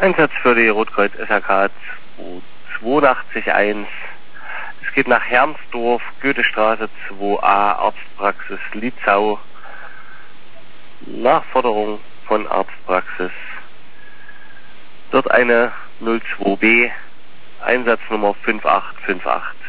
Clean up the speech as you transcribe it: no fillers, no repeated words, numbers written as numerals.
Einsatz für die Rotkreuz SHK 8281. Es geht nach Hermsdorf, Goethestraße 2a, Arztpraxis Lietzau. Nachforderung von Arztpraxis. Dort eine 02B, Einsatznummer 5858.